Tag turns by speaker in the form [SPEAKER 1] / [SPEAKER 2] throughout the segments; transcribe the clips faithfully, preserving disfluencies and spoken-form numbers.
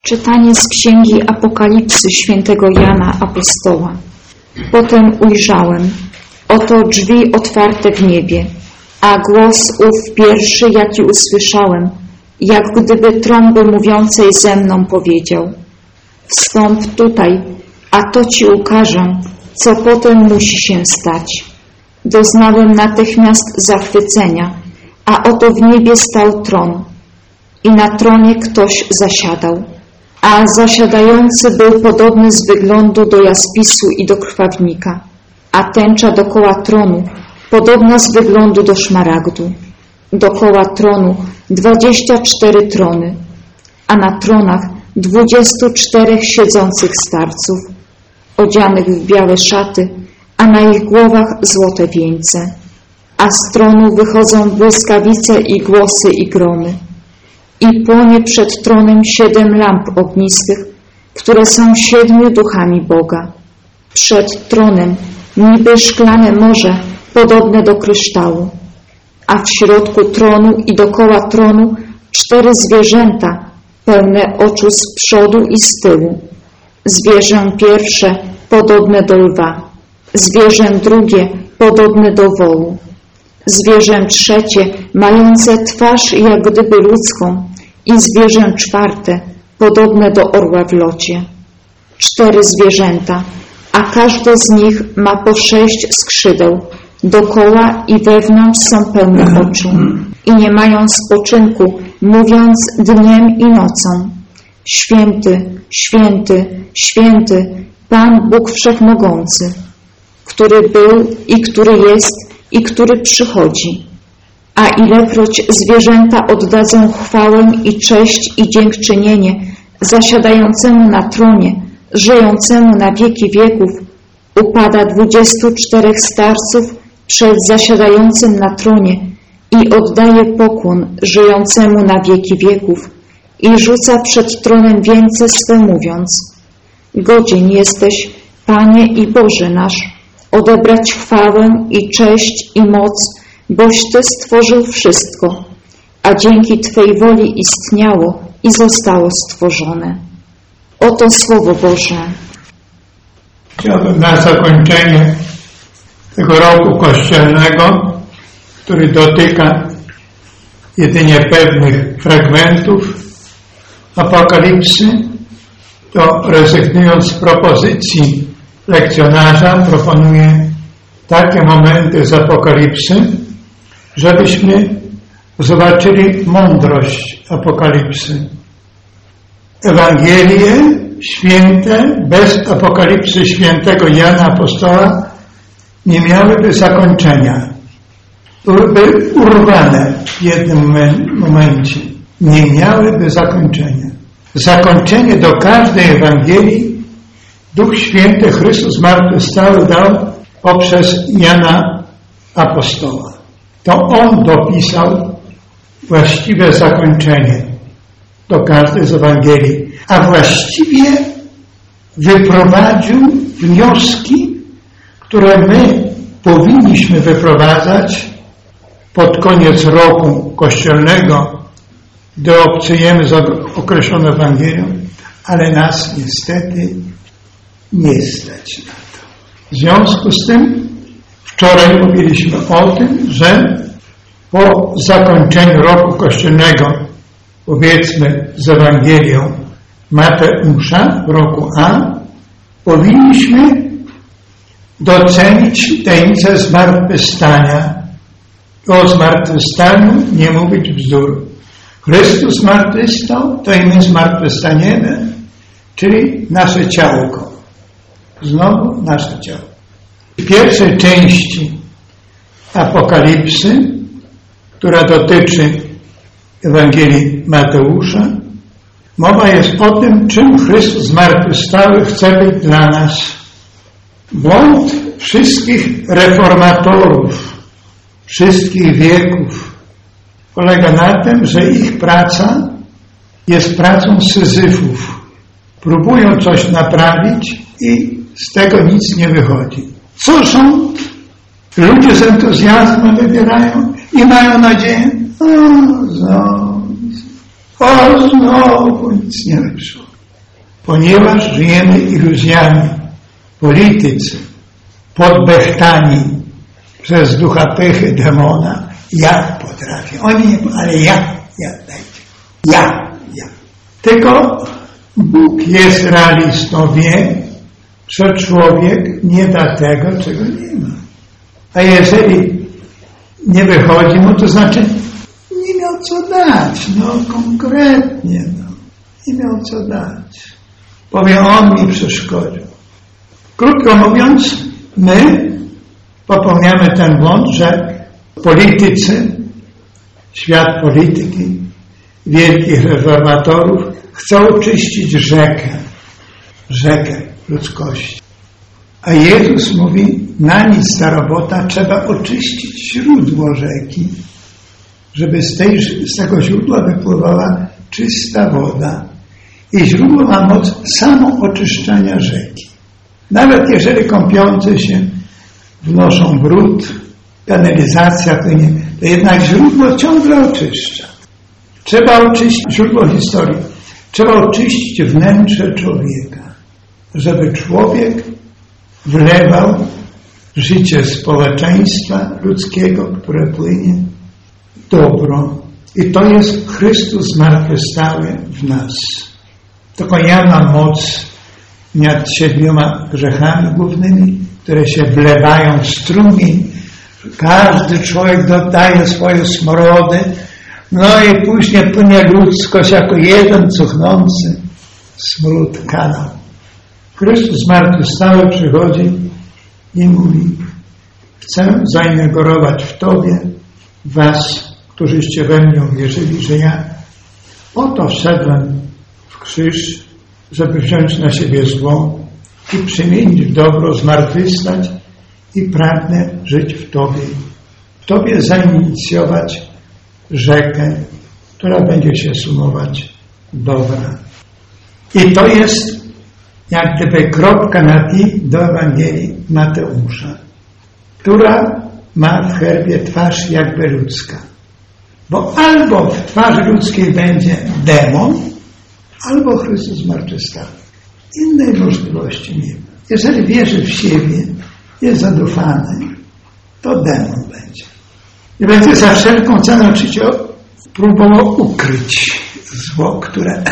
[SPEAKER 1] Czytanie z Księgi Apokalipsy świętego Jana Apostoła. Potem ujrzałem, oto drzwi otwarte w niebie, a głos ów pierwszy, jaki usłyszałem, jak gdyby trąby mówiącej ze mną powiedział: wstąp tutaj, a to ci ukażę, co potem musi się stać. Doznałem natychmiast zachwycenia, a oto w niebie stał tron i na tronie ktoś zasiadał, a zasiadający był podobny z wyglądu do jaspisu i do krwawnika, a tęcza dokoła tronu podobna z wyglądu do szmaragdu. Dokoła tronu dwadzieścia cztery trony, a na tronach dwudziestu czterech siedzących starców, odzianych w białe szaty, a na ich głowach złote wieńce. A z tronu wychodzą błyskawice i głosy i gromy. I płonie przed tronem siedem lamp ognistych, które są siedmiu duchami Boga. Przed tronem niby szklane morze, podobne do kryształu, a w środku tronu i dokoła tronu cztery zwierzęta, pełne oczu z przodu i z tyłu. Zwierzę pierwsze podobne do lwa, zwierzę drugie podobne do wołu, zwierzę trzecie mające twarz jak gdyby ludzką i zwierzę czwarte podobne do orła w locie. Cztery zwierzęta, a każde z nich ma po sześć skrzydeł, dokoła i wewnątrz są pełne oczu i nie mają spoczynku, mówiąc dniem i nocą: Święty, święty, święty, Pan Bóg Wszechmogący, który był i który jest i który przychodzi. A ilekroć zwierzęta oddadzą chwałę i cześć i dziękczynienie zasiadającemu na tronie, żyjącemu na wieki wieków, upada dwudziestu czterech starców przed zasiadającym na tronie i oddaje pokłon żyjącemu na wieki wieków i rzuca przed tronem wieńce swe, mówiąc: godzien jesteś, Panie i Boże nasz, odebrać chwałę i cześć i moc, boś Ty stworzył wszystko, a dzięki Twej woli istniało i zostało stworzone. Oto Słowo Boże.
[SPEAKER 2] Chciałbym na zakończenie tego roku kościelnego, który dotyka jedynie pewnych fragmentów Apokalipsy, to rezygnując z propozycji lekcjonarza, proponuję takie momenty z Apokalipsy, żebyśmy zobaczyli mądrość Apokalipsy. Ewangelie święte bez Apokalipsy świętego Jana Apostoła nie miałyby zakończenia. Byłyby urwane w jednym momencie. Nie miałyby zakończenia. Zakończenie do każdej Ewangelii Duch Święty, Chrystus zmartwychwstały, dał poprzez Jana Apostoła. To On dopisał właściwe zakończenie do każdej z Ewangelii, a właściwie wyprowadził wnioski, które my powinniśmy wyprowadzać pod koniec roku kościelnego, gdy obcujemy z określoną Ewangelią, ale nas niestety nie stać na to. W związku z tym wczoraj mówiliśmy o tym, że po zakończeniu roku kościelnego, powiedzmy z Ewangelią Mateusza w roku A, powinniśmy docenić tajemnicę zmartwychwstania. O zmartwychwstaniu nie mówić bzdur. Chrystus zmartwychwstał, to i my zmartwychwstaniemy, czyli nasze ciałko. Znowu nasze ciało. W pierwszej części Apokalipsy, która dotyczy Ewangelii Mateusza, mowa jest o tym, czym Chrystus zmartwychwstały chce być dla nas. Błąd wszystkich reformatorów, wszystkich wieków polega na tym, że ich praca jest pracą Syzyfów. Próbują coś naprawić i z tego nic nie wychodzi. Co rząd? Ludzie z entuzjazmem wybierają i mają nadzieję: o, znowu, o, znowu nic nie wyszło. Ponieważ żyjemy iluzjami, politycy, podbechtani przez ducha pychy, demona, ja potrafię. Oni nie, ale ja, ja, dajcie. Ja, ja. Tylko Bóg jest realistą, wie, że człowiek nie da tego, czego nie ma. A jeżeli nie wychodzi, no to znaczy nie miał co dać, no konkretnie, no. Nie miał co dać. Powie, on mi przeszkodził. Krótko mówiąc, my popełniamy ten błąd, że politycy, świat polityki, wielkich reformatorów chcą czyścić rzekę, rzekę ludzkości. A Jezus mówi, na nic ta robota, trzeba oczyścić źródło rzeki, żeby z, tej, z tego źródła wypływała czysta woda. I źródło ma moc samooczyszczania rzeki. Nawet jeżeli kąpiące się wnoszą brud, kanalizacja płynie, to jednak źródło ciągle oczyszcza. Trzeba oczyścić źródło historii. Trzeba oczyścić wnętrze człowieka, żeby człowiek wlewał w życie społeczeństwa ludzkiego, które płynie, dobro. I to jest Chrystus zmartwychwstały w nas. Tylko ja mam moc nad siedmioma grzechami głównymi, które się wlewają w strumień. Każdy człowiek dodaje swoje smrody, no i później płynie ludzkość jako jeden cuchnący smród kanał. Chrystus zmartwychwstały przychodzi i mówi, chcę zainaugurować w Tobie, was, którzyście we mnie uwierzyli, że ja po to wszedłem w krzyż, żeby wziąć na siebie zło i przemienić w dobro, zmartwychwstać i pragnę żyć w Tobie. W Tobie zainicjować rzekę, która będzie się sumować dobra. I to jest jak gdyby kropka na i do Ewangelii Mateusza, która ma w herbie twarz jakby ludzka. Bo albo w twarzy ludzkiej będzie demon, albo Chrystus zmartwychwstały. Innej możliwości nie ma. Jeżeli wierzy w siebie, jest zadufany, to demon będzie. I będzie za wszelką cenę oczywiście próbował ukryć zło, które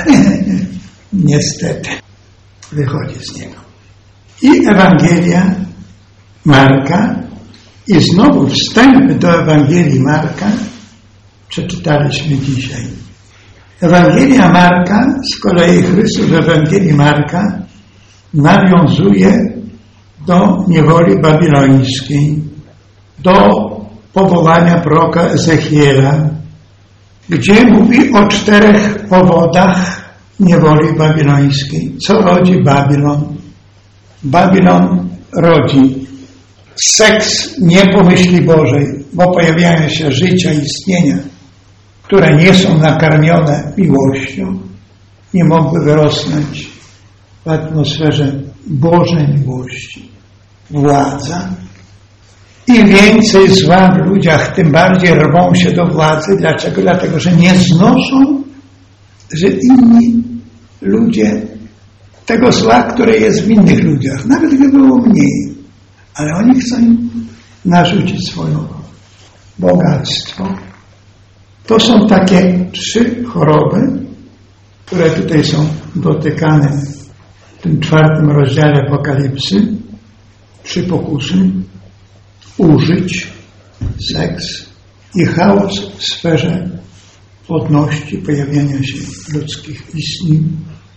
[SPEAKER 2] niestety wychodzi z niego. I Ewangelia Marka, i znowu wstęp do Ewangelii Marka przeczytaliśmy dzisiaj. Ewangelia Marka, z kolei Chrystus w Ewangelii Marka nawiązuje do niewoli babilońskiej, do powołania proroka Ezechiela, gdzie mówi o czterech powodach niewoli babilońskiej. Co rodzi Babilon? Babilon rodzi seks nie po myśli Bożej, bo pojawiają się życia, istnienia, które nie są nakarmione miłością, nie mogły wyrosnąć w atmosferze Bożej miłości. Władza. Im więcej zła w ludziach, tym bardziej rwą się do władzy. Dlaczego? Dlatego, że nie znoszą, że inni ludzie tego zła, które jest w innych ludziach, nawet gdyby było mniej, ale oni chcą im narzucić swoje bogactwo. To są takie trzy choroby, które tutaj są dotykane w tym czwartym rozdziale Apokalipsy. Trzy pokusy. Użyć, seks i chaos w sferze płodności, pojawiania się ludzkich istnień,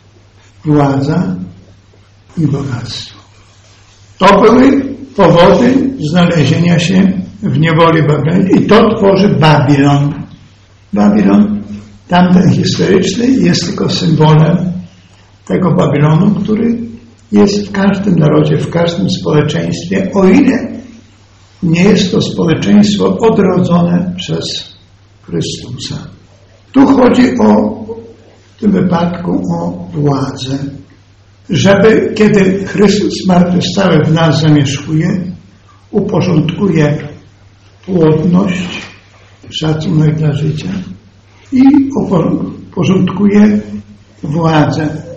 [SPEAKER 2] władza i bogactwo. To były powody znalezienia się w niewoli babilońskiej i to tworzy Babilon. Babilon, tamten historyczny, jest tylko symbolem tego Babilonu, który jest w każdym narodzie, w każdym społeczeństwie, o ile nie jest to społeczeństwo odrodzone przez Chrystusa. Tu chodzi o, w tym wypadku o władzę. Żeby, kiedy Chrystus zmartwychwstały w nas zamieszkuje, uporządkuje płodność, szacunek dla życia i uporządkuje władzę.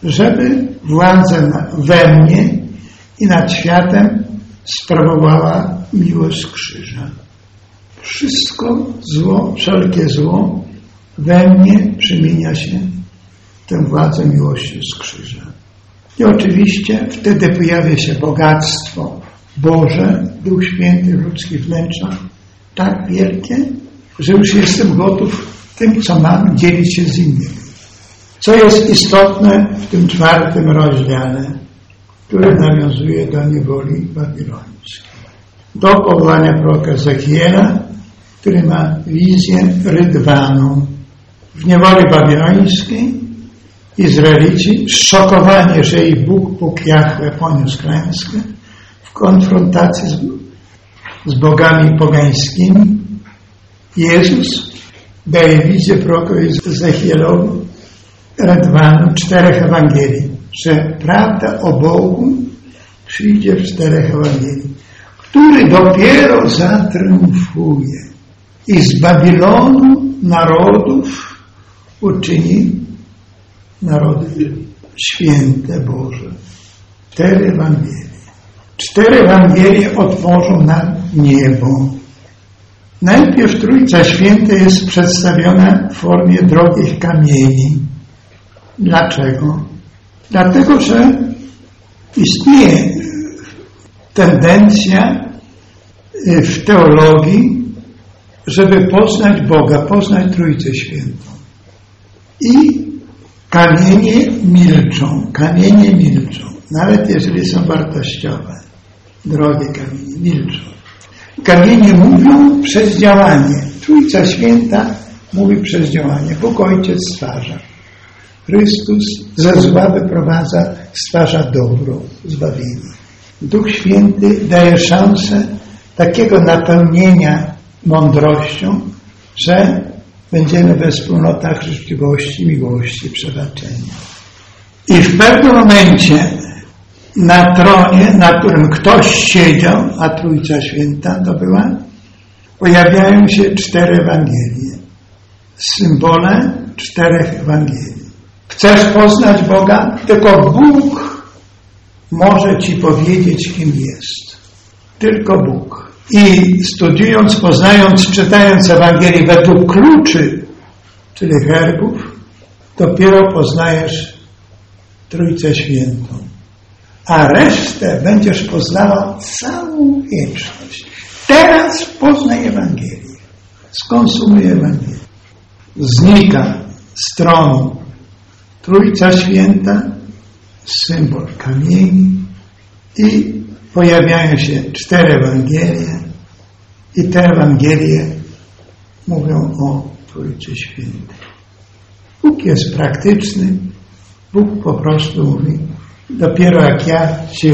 [SPEAKER 2] żeby władzę we mnie i nad światem sprawowała miłość krzyża. Wszystko zło, wszelkie zło we mnie przemienia się tę władzę miłości z krzyża. I oczywiście wtedy pojawia się bogactwo Boże, Duch Święty w ludzkich wnętrzach, tak wielkie, że już jestem gotów tym, co mam, dzielić się z innymi. Co jest istotne w tym czwartym rozdziale, który nawiązuje do niewoli babilońskiej. Do powołania proroka Ezechiela, który ma wizję Rydwanu. W niewoli babilońskiej Izraelici, szokowani, że ich Bóg, Bóg Jahwe poniósł klęskę, w konfrontacji z, z bogami pogańskimi, Jezus daje wizję prorokowi Ezechielowi Rydwanu czterech Ewangelii, że prawda o Bogu przyjdzie w czterech Ewangelii, który dopiero zatriumfuje i z Babilonu narodów uczyni narody święte Boże. Cztery Ewangelie. Cztery Ewangelie otworzą nam niebo. Najpierw Trójca Święta jest przedstawiona w formie drogich kamieni. Dlaczego? Dlatego, że istnieje tendencja w teologii, żeby poznać Boga, poznać Trójcę Świętą. I kamienie milczą, kamienie milczą, nawet jeżeli są wartościowe. Drogie kamienie milczą. Kamienie mówią przez działanie. Trójca Święta mówi przez działanie. Bóg Ojciec stwarza. Chrystus ze zła wyprowadza, stwarza dobro, zbawienie. Duch Święty daje szansę takiego napełnienia mądrością, że będziemy we wspólnotach życzliwości, miłości, przebaczenia. I w pewnym momencie na tronie, na którym ktoś siedział, a Trójca Święta to była, pojawiają się cztery Ewangelie. Symbole czterech Ewangelii. Chcesz poznać Boga? Tylko Bóg może ci powiedzieć, kim jest. Tylko Bóg. I studiując, poznając, czytając Ewangelii według kluczy, czyli herbów, dopiero poznajesz Trójcę Świętą. A resztę będziesz poznała całą wieczność. Teraz poznaj Ewangelię. Skonsumuj Ewangelię. Znika z tronu Trójca Święta, symbol kamieni i pojawiają się cztery Ewangelie i te Ewangelie mówią o Trójcy Świętej. Bóg jest praktyczny. Bóg po prostu mówi, dopiero jak ja Cię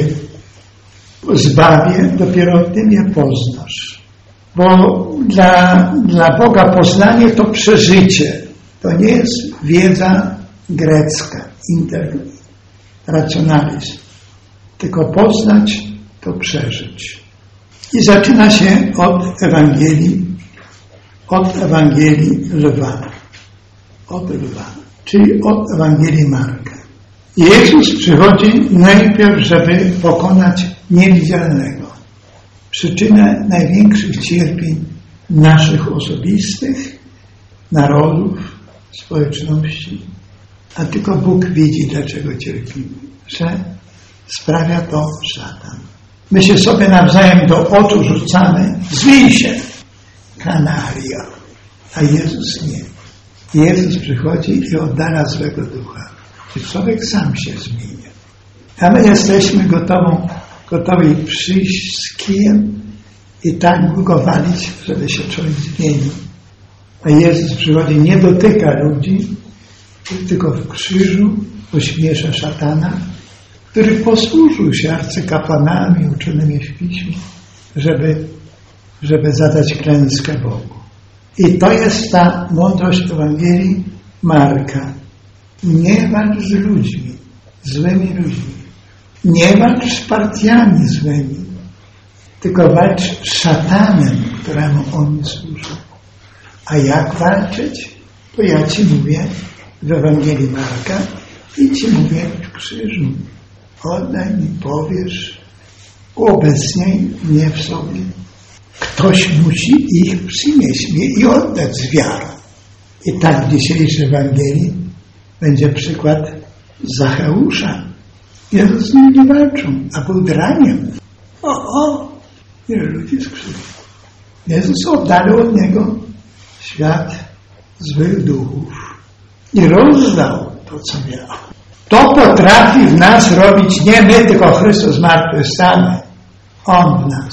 [SPEAKER 2] zbawię, dopiero Ty mnie poznasz. Bo dla, dla Boga poznanie to przeżycie. To nie jest wiedza grecka, interracjonalizm. Tylko poznać to przeżyć. I zaczyna się od Ewangelii, od Ewangelii Lwa. Od Lwa, czyli od Ewangelii Marka. Jezus przychodzi najpierw, żeby pokonać niewidzialnego. Przyczynę największych cierpień naszych osobistych, narodów, społeczności. A tylko Bóg widzi, dlaczego cierpimy. Że sprawia to szatan. My się sobie nawzajem do oczu rzucamy. Zmień się, kanaria. A Jezus nie. Jezus przychodzi i oddala złego ducha. I człowiek sam się zmienia. A my jesteśmy gotową, gotowi przyjść z kijem i tak go walić, żeby się człowiek zmienił. A Jezus przychodzi, nie dotyka ludzi, tylko w krzyżu ośmiesza szatana, który posłużył się arcykapłanami uczonymi w piśmie, żeby, żeby zadać klęskę Bogu. I to jest ta mądrość Ewangelii Marka. Nie walcz z ludźmi, złymi ludźmi. Nie walcz z partiami złymi, tylko walcz z szatanem, któremu oni służą. A jak walczyć? To ja Ci mówię w Ewangelii Marka, i Ci mówię w krzyżu, oddaj mi, powiesz, uobecniaj mnie w sobie. Ktoś musi ich przynieść mnie i oddać z wiarą. I tak w dzisiejszej Ewangelii będzie przykład Zacheusza. Jezus z nim nie walczył, a był draniem. O, o, ile ludzi skrzywdził. Jezus oddalił od niego świat złych duchów i rozdał to, co miał. To potrafi w nas robić nie my, tylko Chrystus zmartwychwstały. On w nas.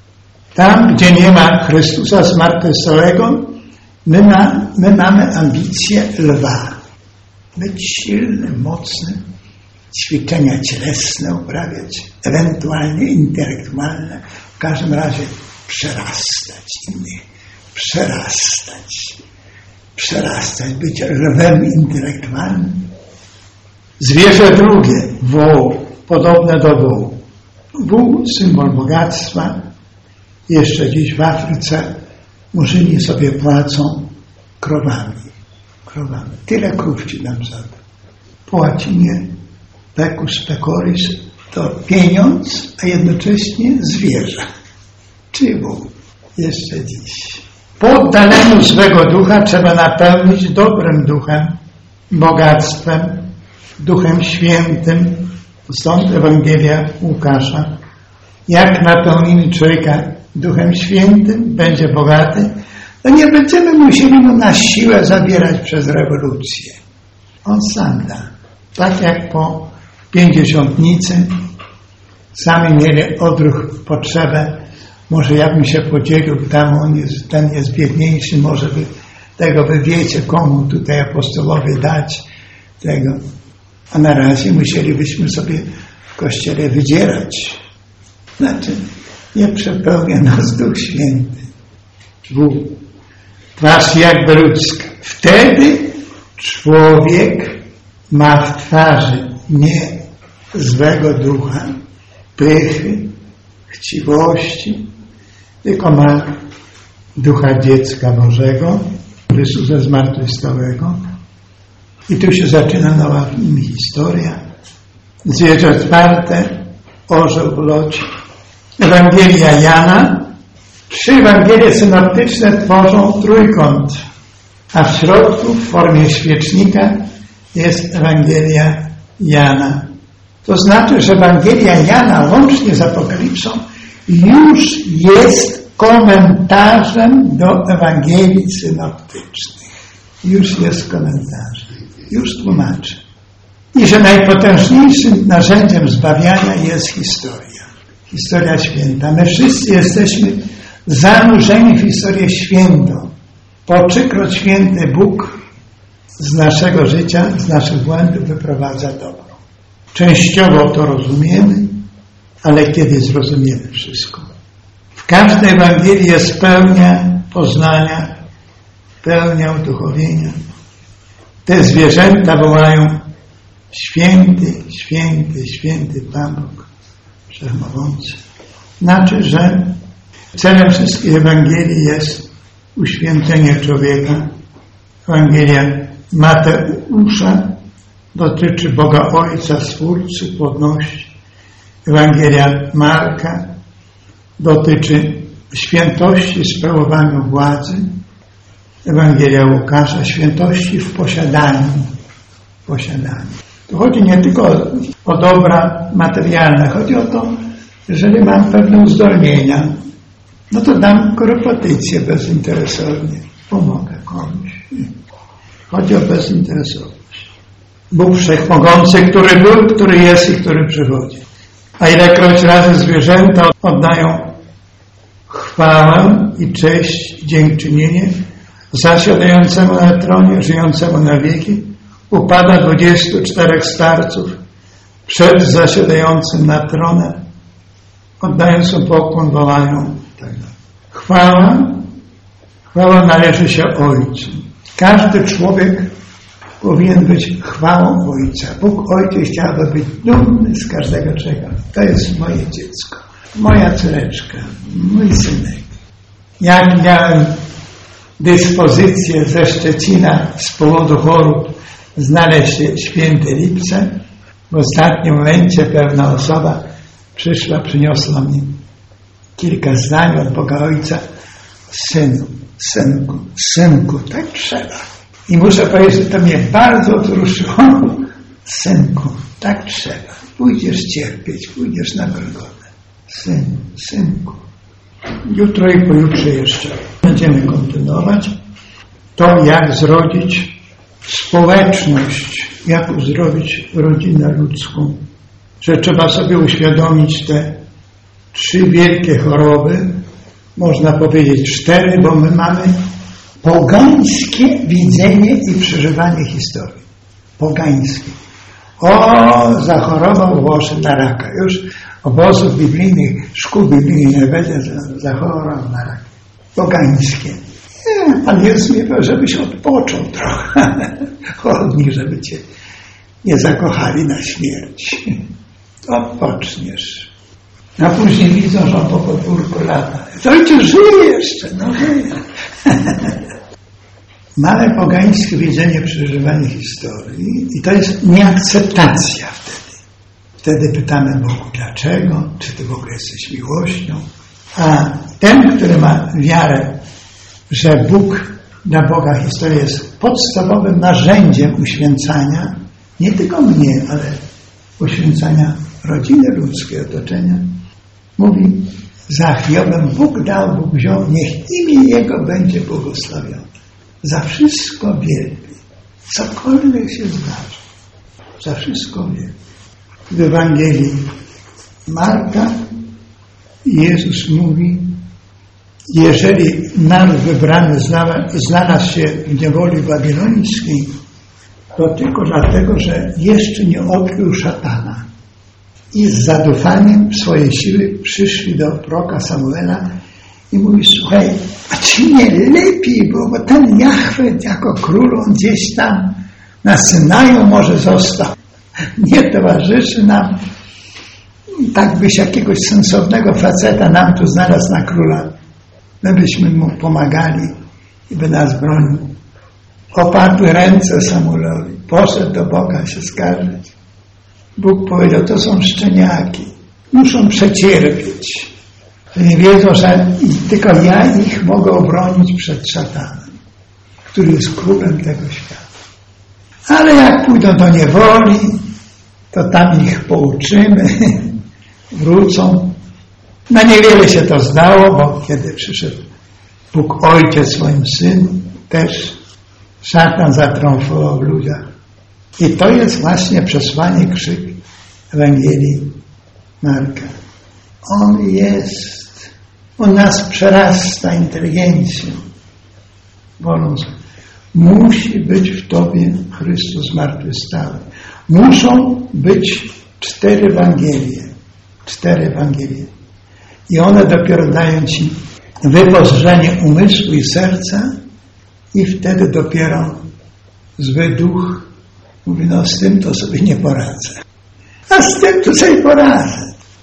[SPEAKER 2] Tam, gdzie nie ma Chrystusa zmartwychwstałego, my, ma, my mamy ambicję lwa. Być silnym, mocnym, ćwiczenia cielesne uprawiać, ewentualnie intelektualne, w każdym razie przerastać innych, przerastać, przerastać, być lwem intelektualnym. Zwierzę drugie, woł, podobne do wołu. Wół, symbol bogactwa. Jeszcze dziś w Afryce murzyni sobie płacą krowami. krowami. Tyle krów ci dam za to. Po łacinie pecus pecoris to pieniądz, a jednocześnie zwierzę. Czy wół. Jeszcze dziś. Po oddaleniu złego ducha trzeba napełnić dobrym duchem, bogactwem, Duchem Świętym. Stąd Ewangelia Łukasza. Jak napełnimy człowieka Duchem Świętym, będzie bogaty, to nie będziemy musieli mu na siłę zabierać przez rewolucję. On sam da. Tak jak po pięćdziesiątnicy sami mieli odruch, potrzebę. Może ja bym się podzielił, tam on jest, ten jest biedniejszy, może by tego wy wiecie, komu tutaj apostolowie dać tego. A na razie musielibyśmy sobie w Kościele wydzierać. Znaczy, nie przepełnia nas Duch Święty. Bóg. Twarz jakby ludzka. Wtedy człowiek ma w twarzy nie złego ducha, pychy, chciwości, tylko ma ducha dziecka Bożego, Chrystusa zmartwychwstałego. I tu się zaczyna nowa historia. Zwierzę czwarte, orzeł w locie. Ewangelia Jana. Trzy Ewangelie synoptyczne tworzą trójkąt, a w środku w formie świecznika jest Ewangelia Jana. To znaczy, że Ewangelia Jana łącznie z Apokalipsą już jest komentarzem do Ewangelii synoptycznych. Już jest komentarzem. Już tłumaczy. I że najpotężniejszym narzędziem zbawiania jest historia. Historia święta. My wszyscy jesteśmy zanurzeni w historię świętą. Po trzykroć święty Bóg z naszego życia, z naszych błędów wyprowadza dobro. Częściowo to rozumiemy, ale kiedy zrozumiemy wszystko. W każdej Ewangelii jest pełnia poznania, pełnia uduchowienia. Te zwierzęta wołają: święty, święty, święty Pan Bóg Wszechmogący. Znaczy, że celem wszystkich Ewangelii jest uświęcenie człowieka. Ewangelia Mateusza dotyczy Boga Ojca, Stwórcy, płodności. Ewangelia Marka dotyczy świętości w sprawowaniu władzy. Ewangelia Łukasza świętości w posiadaniu. posiadaniu. Tu chodzi nie tylko o, o dobra materialne, chodzi o to, jeżeli mam pewne uzdolnienia, no to dam korepetycję bezinteresownie. Pomogę komuś. Chodzi o bezinteresowność. Bóg Wszechmogący, który był, który jest i który przychodzi. A ilekroć razy zwierzęta oddają chwałę i cześć, dziękczynienie zasiadającemu na tronie, żyjącemu na wieki, upada dwudziestu czterech starców przed zasiadającym na tronie, oddając mu pokłon, wołają tak. Chwała, chwała należy się Ojcu. Każdy człowiek powinien być chwałą Ojca. Bóg Ojciec chciałby być dumny z każdego czego. To jest moje dziecko, moja córeczka, mój synek. Jak miałem dyspozycję ze Szczecina z powodu chorób znaleźć się święte lipce. W ostatnim momencie pewna osoba przyszła, przyniosła mi kilka zdań od Boga Ojca. Synu, synku, synku, tak trzeba. I muszę powiedzieć, że to mnie bardzo wzruszyło. Synku, tak trzeba. Pójdziesz cierpieć, pójdziesz na Golgotę. Synu, synku. Jutro i pojutrze jeszcze będziemy kontynuować to, jak zrodzić społeczność, jak zrobić rodzinę ludzką. Że trzeba sobie uświadomić te trzy wielkie choroby, można powiedzieć cztery, bo my mamy pogańskie widzenie i przeżywanie historii. Pogańskie. O, zachorował Włoszy na raka. Już obozów biblijnych, szkół biblijnych nie będzie, zachorował na raka. Pogańskie. Nie, Pan Jezus mi powiedział, żebyś odpoczął trochę od nich, żeby cię nie zakochali na śmierć. Odpoczniesz. A później widzą, że on po podwórku lata. To ojciec żyje jeszcze, no żyje. Mamy pogańskie widzenie, przeżywanie historii i to jest nieakceptacja wtedy. Wtedy pytamy Bogu, dlaczego? Czy Ty w ogóle jesteś miłością? A ten, który ma wiarę, że Bóg dla Boga historia jest podstawowym narzędziem uświęcania, nie tylko mnie, ale uświęcania rodziny ludzkiej, otoczenia, mówi, za Hiobem Bóg dał, Bóg wziął, niech imię Jego będzie błogosławione. Za wszystko wielbi. Cokolwiek się zdarzy. Za wszystko wielbi. W Ewangelii Marka Jezus mówi, jeżeli naród wybrany znalazł się w niewoli babilońskiej, to tylko dlatego, że jeszcze nie odkrył szatana. I z zadufaniem swojej siły przyszli do proroka Samuela i mówi, słuchaj, a czy nie lepiej było, bo ten Jahwe jako król, on gdzieś tam na Synaju może został. Nie towarzyszy nam. Tak byś jakiegoś sensownego faceta nam tu znalazł na króla. My byśmy mu pomagali i by nas bronił. Oparły ręce Samuelowi. Poszedł do Boga się skarżyć. Bóg powiedział, to są szczeniaki. Muszą przecierpieć. Nie wiedzą, że tylko ja ich mogę obronić przed szatanem, który jest królem tego świata. Ale jak pójdą do niewoli, to tam ich pouczymy, wrócą. Na niewiele się to zdało, bo kiedy przyszedł Bóg Ojciec swoim Synu, też szatan zatrąfował w ludziach. I to jest właśnie przesłanie, krzyk Ewangelii Marka. On jest, on nas przerasta inteligencją, wolą. Musi być w Tobie Chrystus zmartwychwstały. Muszą być cztery Ewangelie. Cztery Ewangelie. I one dopiero dają Ci wyposażenie umysłu i serca i wtedy dopiero zły duch mówi, no z tym to sobie nie poradzę. A z tym to sobie poradzę.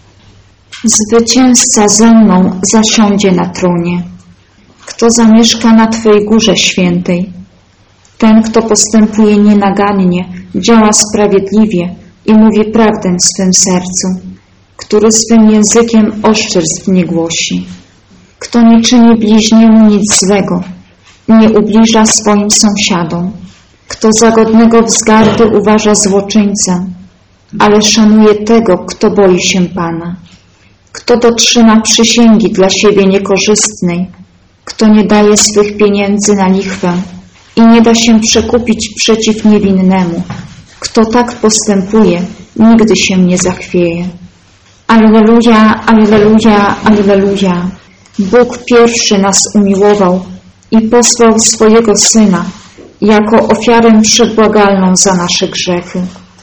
[SPEAKER 1] Zwycięzca ze mną zasiądzie na tronie. Kto zamieszka na Twej górze świętej? Ten, kto postępuje nienagannie, działa sprawiedliwie i mówi prawdę w swym sercu, który swym językiem oszczerstw nie głosi. Kto nie czyni bliźniemu nic złego, nie ubliża swoim sąsiadom. Kto za godnego wzgardy uważa złoczyńcę, ale szanuje tego, kto boi się Pana. Kto dotrzyma przysięgi dla siebie niekorzystnej, kto nie daje swych pieniędzy na lichwę i nie da się przekupić przeciw niewinnemu, kto tak postępuje, nigdy się nie zachwieje. Alleluja, alleluja, alleluja. Bóg pierwszy nas umiłował i posłał swojego Syna jako ofiarę przebłagalną za nasze grzechy.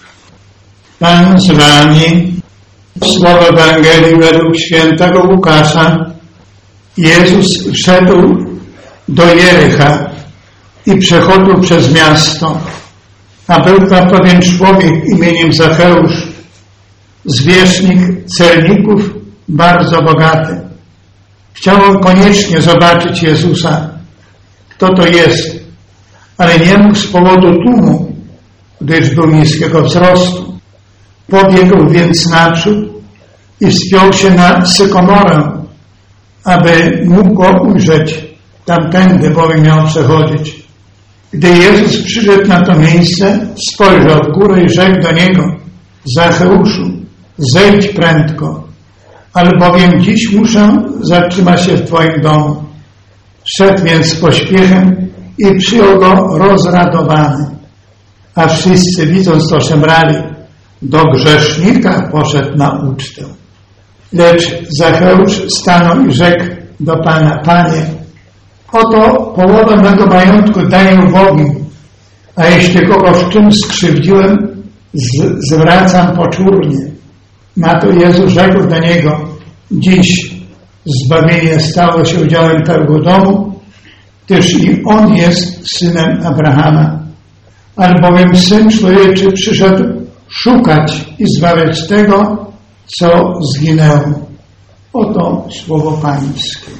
[SPEAKER 2] Pan z Wami. Słowo Ewangelii według świętego Łukasza. Jezus wszedł do Jericha i przechodził przez miasto, a był tam pewien człowiek imieniem Zacheusz, zwierzchnik celników, bardzo bogaty. Chciał on koniecznie zobaczyć Jezusa, kto to jest, ale nie mógł z powodu tłumu, gdyż był niskiego wzrostu. Pobiegł więc naprzód i wspiął się na sykomorę, aby mógł go ujrzeć tamtędy, bowiem miał przechodzić. Gdy Jezus przyszedł na to miejsce, spojrzał w górę i rzekł do niego: Zacheuszu, zejdź prędko, albowiem dziś muszę zatrzymać się w Twoim domu. Szedł więc z pośpiechem i przyjął go rozradowany. A wszyscy, widząc to, szemrali: do grzesznika poszedł na ucztę. Lecz Zacheusz stanął i rzekł do Pana: Panie, oto połowę mego majątku daję ubogi, a jeśli kogo w czym skrzywdziłem, z, zwracam poczórnie. Na to Jezus rzekł do niego: dziś zbawienie stało się udziałem tego domu, gdyż i on jest synem Abrahama. Albowiem Syn Człowieczy przyszedł szukać i zbawiać tego, co zginęło. Oto słowo Pańskie.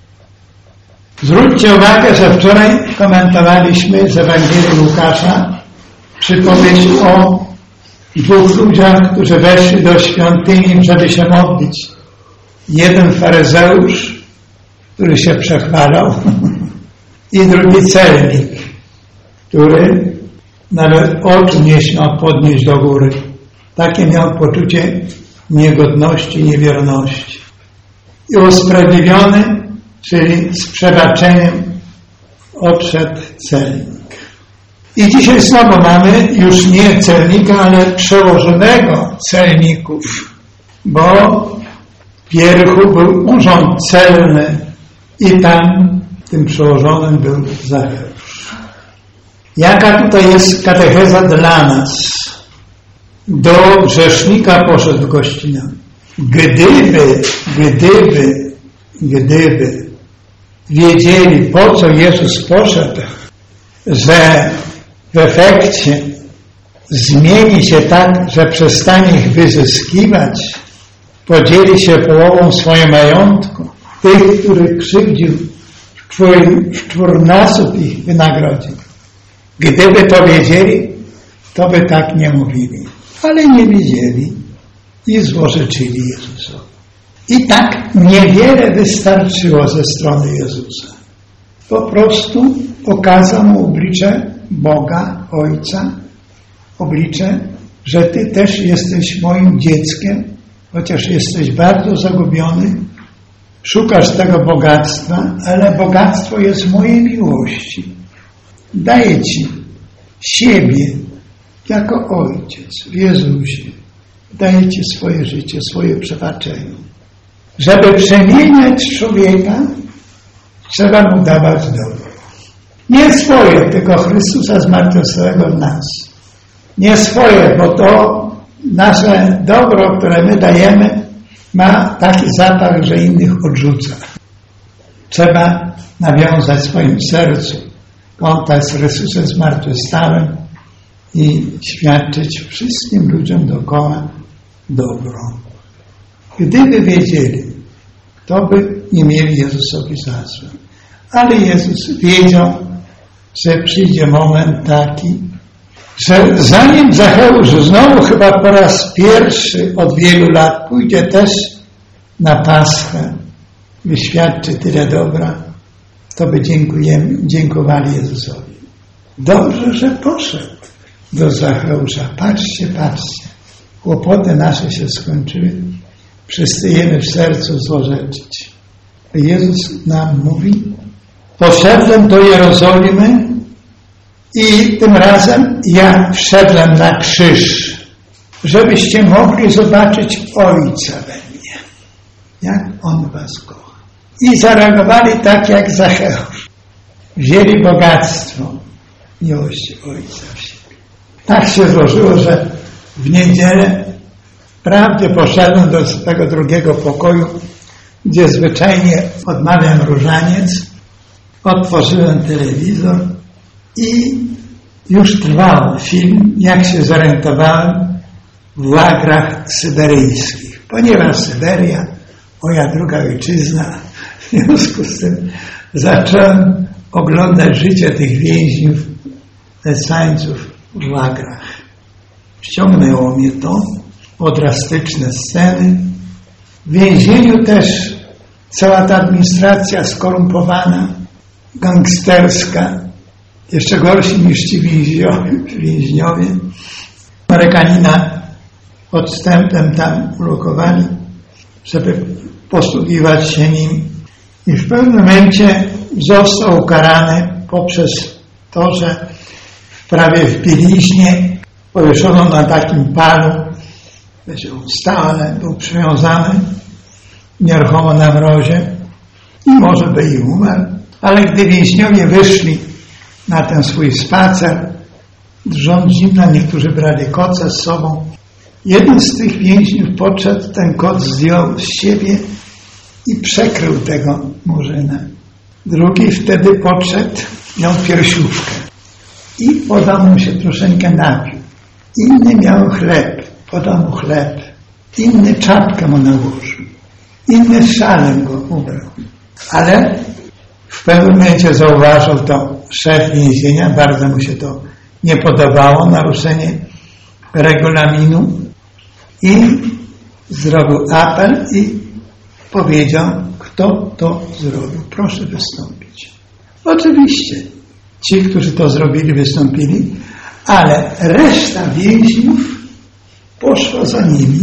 [SPEAKER 2] Zwróćcie uwagę, że wczoraj komentowaliśmy z Ewangelii Łukasza przypowieść o dwóch ludziach, którzy weszli do świątyni, żeby się modlić. Jeden faryzeusz, który się przechwalał, i drugi celnik, który nawet oczu nie śmiał podnieść do góry. Takie miał poczucie niegodności, niewierności. I usprawiedliwiony, czyli z przebaczeniem, odszedł celnik. I dzisiaj znowu mamy już nie celnika, ale przełożonego celników, bo w Wierchu był urząd celny i tam tym przełożonym był Zacheusz. Jaka tutaj jest katecheza dla nas? Do grzesznika poszedł gościna. Gdyby, gdyby, gdyby wiedzieli, po co Jezus poszedł, że w efekcie zmieni się tak, że przestanie ich wyzyskiwać, podzieli się połową swojego majątku, tych, których krzywdził, w czwórnasób ich wynagrodził. Gdyby to wiedzieli, to by tak nie mówili. Ale nie wiedzieli i złorzeczyli Jezusowi. I tak niewiele wystarczyło ze strony Jezusa. Po prostu pokazał mu oblicze Boga, Ojca, oblicze, że Ty też jesteś moim dzieckiem, chociaż jesteś bardzo zagubiony, szukasz tego bogactwa, ale bogactwo jest mojej miłości. Daję Ci siebie jako Ojciec w Jezusie. Daję Ci swoje życie, swoje przebaczenie. Żeby przemieniać człowieka, trzeba mu dawać dobro. Nie swoje, tylko Chrystusa zmartwychwstałego w nas. Nie swoje, bo to nasze dobro, które my dajemy, ma taki zapach, że innych odrzuca. Trzeba nawiązać w swoim sercu kontakt z Chrystusem zmartwychwstałym i świadczyć wszystkim ludziom dookoła dobro. Gdyby wiedzieli, to by nie mieli Jezusowi za złe. Ale Jezus wiedział, że przyjdzie moment taki, że zanim Zacheusz znowu chyba po raz pierwszy od wielu lat pójdzie też na Paschę, wyświadczy tyle dobra, to by dziękujemy, dziękowali Jezusowi. Dobrze, że poszedł do Zacheusza. Patrzcie, patrzcie. Kłopoty nasze się skończyły. Przestajemy w sercu złorzeczyć. Jezus nam mówi: poszedłem do Jerozolimy i tym razem ja wszedłem na krzyż, żebyście mogli zobaczyć Ojca we mnie, jak On was kocha. I zareagowali tak jak Zacheusz. Wzięli bogactwo miłości Ojca w siebie. Tak się złożyło, że w niedzielę wprawdzie poszedłem do tego drugiego pokoju, gdzie zwyczajnie odmawiam różaniec, otworzyłem telewizor i już trwał film, jak się zorientowałem, w łagrach syberyjskich. Ponieważ Syberia, moja druga ojczyzna, w związku z tym zacząłem oglądać życie tych więźniów, zesłańców w łagrach. Wciągnęło mnie to, o drastyczne sceny. W więzieniu też cała ta administracja skorumpowana, gangsterska, jeszcze gorsi niż ci więźniowie. Amerykanina odstępem tam ulokowali, żeby posługiwać się nim. I w pewnym momencie został ukarany poprzez to, że prawie w bieliźnie powieszono na takim palu, stale był przywiązany nieruchomo na mrozie i może by i umarł. Ale gdy więźniowie wyszli na ten swój spacer, drżąc zimna, niektórzy brali koce z sobą. Jeden z tych więźniów podszedł, ten kot zdjął z siebie i przekrył tego murzyna. Drugi wtedy podszedł, miał piersiówkę i podał mu się troszeczkę napił. Inny miał chleb, podał mu chleb. Inny czapkę mu nałożył. Inny szalem go ubrał. Ale w pewnym momencie zauważył to szef więzienia, bardzo mu się to nie podobało, naruszenie regulaminu i zrobił apel i powiedział, kto to zrobił. Proszę wystąpić. Oczywiście ci, którzy to zrobili, wystąpili, ale reszta więźniów poszła za nimi.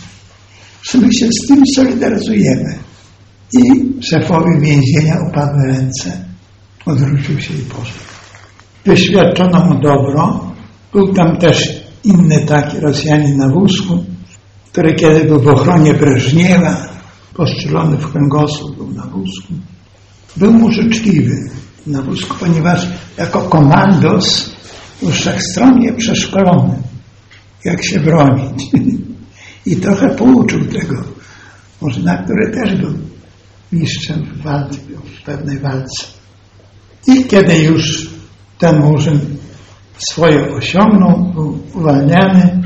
[SPEAKER 2] My się z tym solidaryzujemy. I szefowi więzienia upadły ręce. Odwrócił się i poszedł. Wyświadczono mu dobro. Był tam też inny taki Rosjanin na wózku, który kiedy był w ochronie Breżniewa, postrzelony w kręgosłup, był na wózku. Był mu życzliwy na wózku, ponieważ jako komandos był wszechstronnie przeszkolony, jak się bronić. I trochę pouczył tego murzyna, który też był mistrzem w walce, w pewnej walce. I kiedy już ten murzyn swoje osiągnął, był uwalniany,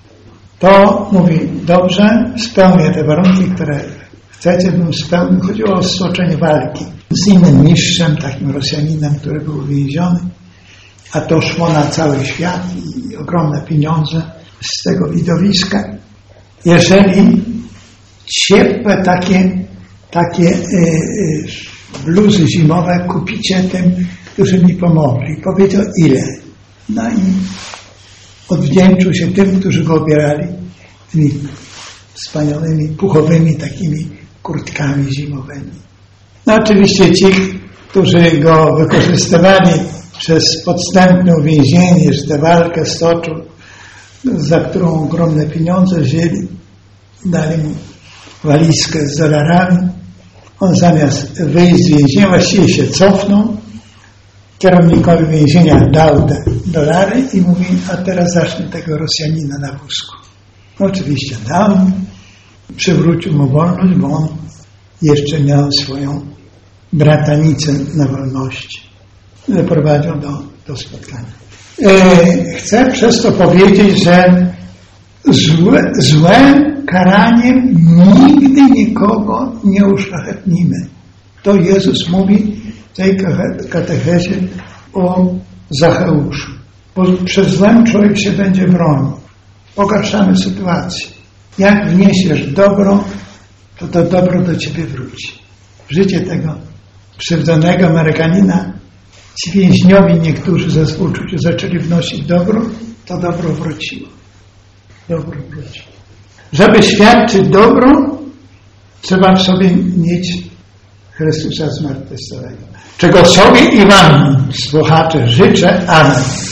[SPEAKER 2] to mówi, dobrze, spełnię te warunki, które chcecie, bym spełnił. Chodziło o stoczenie walki z innym mistrzem, takim Rosjaninem, który był uwięziony, a to szło na cały świat i ogromne pieniądze z tego widowiska. Jeżeli ciepłe takie, takie y, y, bluzy zimowe kupicie tym, którzy mi pomogli. Powiedział ile. No i odwdzięczył się tym, którzy go obierali tymi wspaniałymi, puchowymi takimi kurtkami zimowymi. No oczywiście ci, którzy go wykorzystywali przez podstępne uwięzienie, że tę walkę stoczył, za którą ogromne pieniądze wzięli, dali mu walizkę z dolarami. On zamiast wyjść z więzienia, właściwie się cofnął, kierownikowi więzienia dał te dolary i mówi, a teraz zacznę tego Rosjanina na wózku. Oczywiście dał, przywrócił mu wolność, bo on jeszcze miał swoją bratanicę na wolności. Zaprowadził do, do spotkania. E, chcę przez to powiedzieć, że złe, złem karaniem nigdy nikogo nie uszlachetnimy. To Jezus mówi w tej katechezie o Zacheuszu. Bo przez złem człowiek się będzie bronił. Pogarszamy sytuację. Jak wniesiesz dobro, to to dobro do ciebie wróci. W życie tego krzywdzonego Amerykanina ci więźniowie niektórzy ze współczucia zaczęli wnosić dobro, to dobro wróciło. Dobro wróciło. Żeby świadczyć dobro, trzeba w sobie mieć Chrystusa zmartwychwstałego. Czego sobie i wam, słuchacze, życzę. Amen.